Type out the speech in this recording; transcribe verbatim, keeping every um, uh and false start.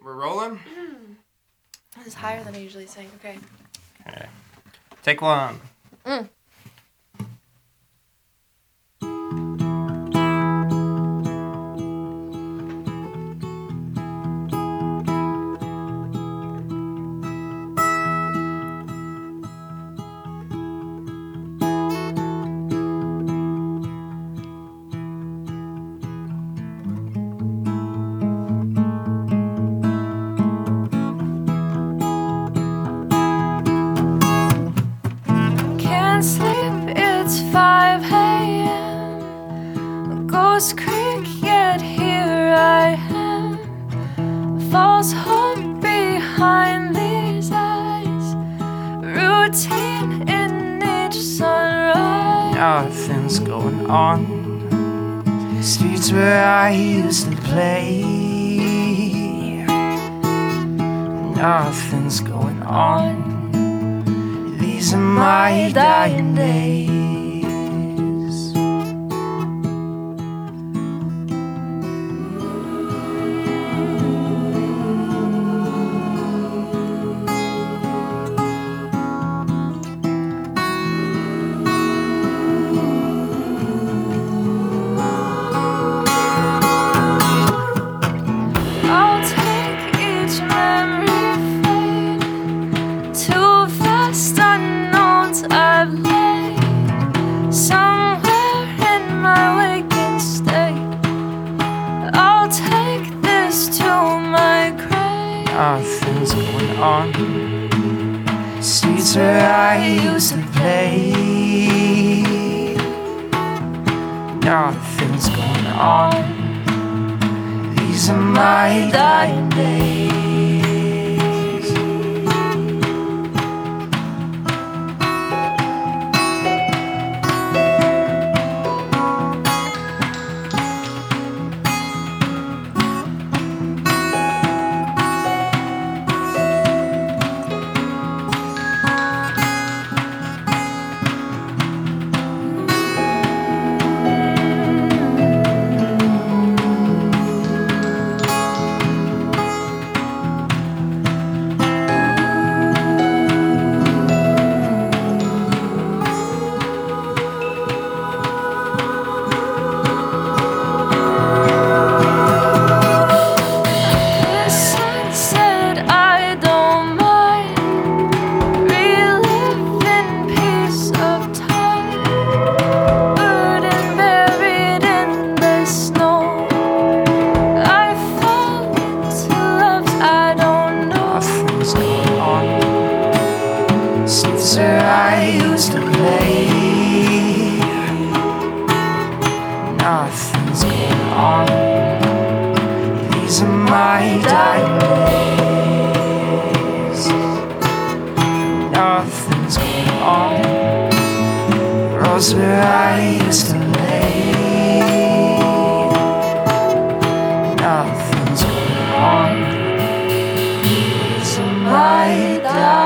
We're rolling? This is higher than I usually sing. Okay. Okay. Take one. Mm. Sleep, it's five a.m. Ghost Creek, yet here I am. False hope behind these eyes. Routine in each sunrise. Nothing's going on. Streets where I used to play. Nothing's going on. These are my dying days. I'll take each memory fade to vast unknowns I've laid somewhere in my waking state. I'll take this to my grave. Nothing's going on. Streets where I used to play. Nothing's going on. These are my dying days. Where I used to play. Nothing's going on. These are my dying days. Nothing's going on. Roads where I used to lay. Nothing's going on. These are my dying days.